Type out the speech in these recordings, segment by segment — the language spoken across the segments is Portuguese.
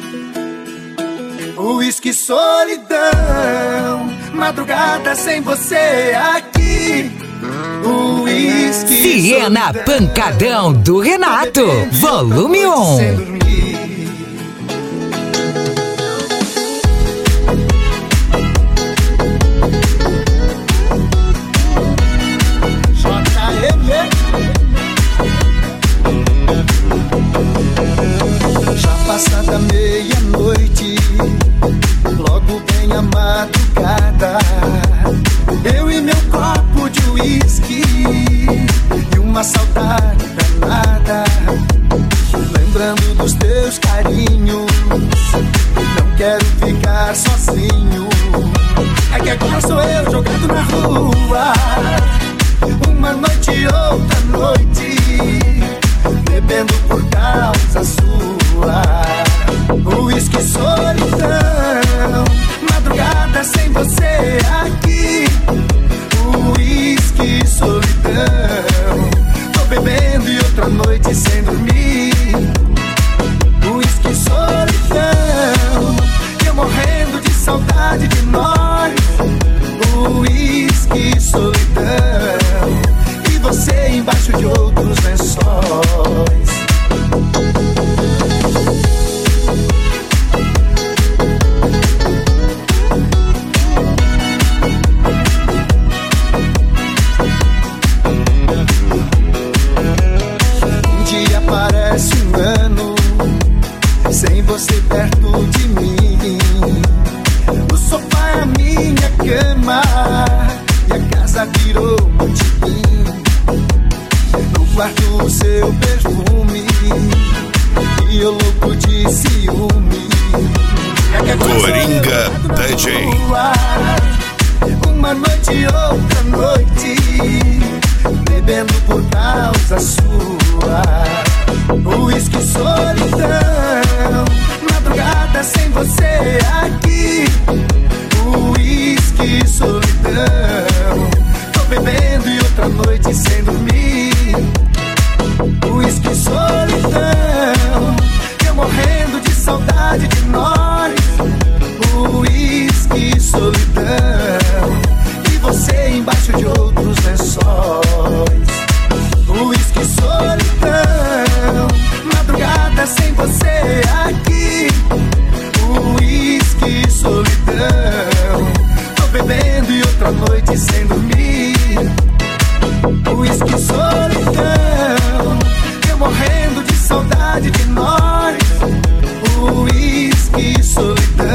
Uísque solidão, madrugada sem você aqui. Uísque Se é na pancadão do Renato, volume 1. Já passada meia-noite, logo vem a madrugada, eu e meu copo de uísque e uma saudade danada, lembrando dos teus carinhos, não quero ficar sozinho. É que agora sou eu jogado na rua, uma noite e outra noite, bebendo por causa sua. Uísque solidão, madrugada sem você aqui. Uísque solidão, tô bebendo e outra noite sem dormir. Uísque solidão, eu morrendo de saudade de nós. Uísque solidão, e você embaixo de outros lençóis. Um dia parece um ano sem você perto de mim. O sofá é a minha cama e a casa virou um motim. No quarto o seu perfume e eu louco de ciúme. Coringa DJ. Uma noite e outra noite, bebendo por causa sua. Uísque solidão, madrugada sem você aqui. Uísque solidão, tô bebendo e outra noite sem dormir. Uísque solidão, eu morrendo de saudade de nós. Uísque solidão, e você embaixo de outros lençóis. Uísque solidão, madrugada sem você aqui. Uísque solidão, tô bebendo e outra noite sem dormir. Uísque solidão, eu morrendo de saudade de nós. Uísque solidão,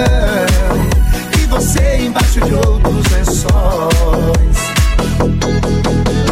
e você embaixo de outros lençóis.